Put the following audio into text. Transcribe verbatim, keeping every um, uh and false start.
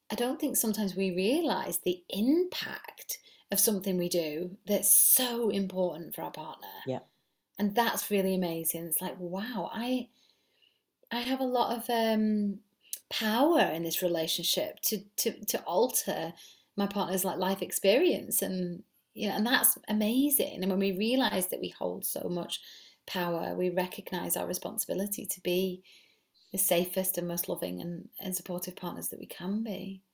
I don't think sometimes we realize the impact of something we do that's so important for our partner. Yeah. And that's really amazing. It's like, wow, I I have a lot of um, power in this relationship to to to alter my partner's like life experience, and you know, and that's amazing. And when we realize that we hold so much power, we recognize our responsibility to be the safest and most loving and, and supportive partners that we can be.